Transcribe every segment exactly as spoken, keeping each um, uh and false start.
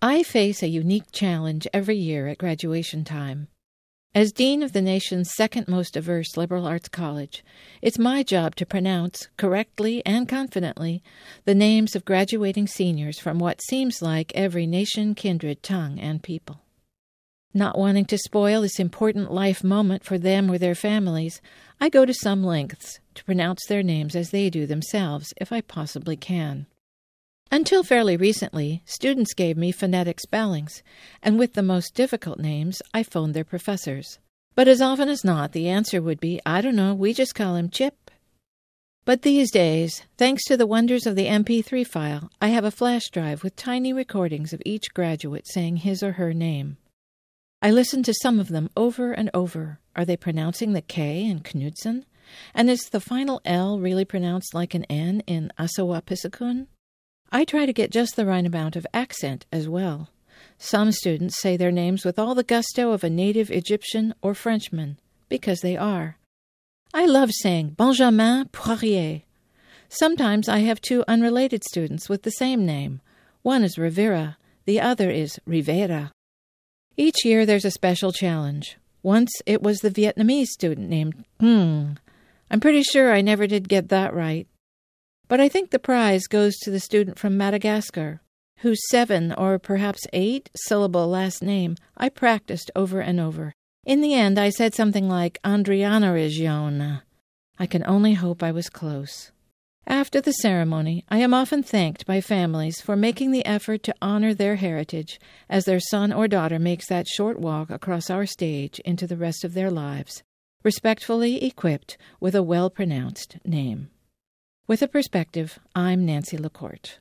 I face a unique challenge every year at graduation time. As dean of the nation's second most diverse liberal arts college, it's my job to pronounce, correctly and confidently, the names of graduating seniors from what seems like every nation, kindred, tongue, and people. Not wanting to spoil this important life moment for them or their families, I go to some lengths to pronounce their names as they do themselves, if I possibly can. Until fairly recently, students gave me phonetic spellings, and with the most difficult names, I phoned their professors. But as often as not, the answer would be, I don't know, we just call him Chip. But these days, thanks to the wonders of the M P three file, I have a flash drive with tiny recordings of each graduate saying his or her name. I listen to some of them over and over. Are they pronouncing the K in Knudsen? And is the final L really pronounced like an N in Asawapisakun? I try to get just the right amount of accent as well. Some students say their names with all the gusto of a native Egyptian or Frenchman, because they are. I love saying Benjamin Poirier. Sometimes I have two unrelated students with the same name. One is Rivera, the other is Rivera. Each year there's a special challenge. Once it was the Vietnamese student named Hmm. I'm pretty sure I never did get that right. But I think the prize goes to the student from Madagascar, whose seven or perhaps eight syllable last name I practiced over and over. In the end, I said something like Andriana Region. I can only hope I was close. After the ceremony, I am often thanked by families for making the effort to honor their heritage as their son or daughter makes that short walk across our stage into the rest of their lives, respectfully equipped with a well-pronounced name. With a Perspective, I'm Nancy LaCourte.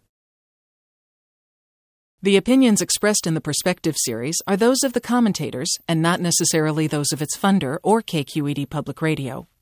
The opinions expressed in the Perspective series are those of the commentators and not necessarily those of its funder or K Q E D Public Radio.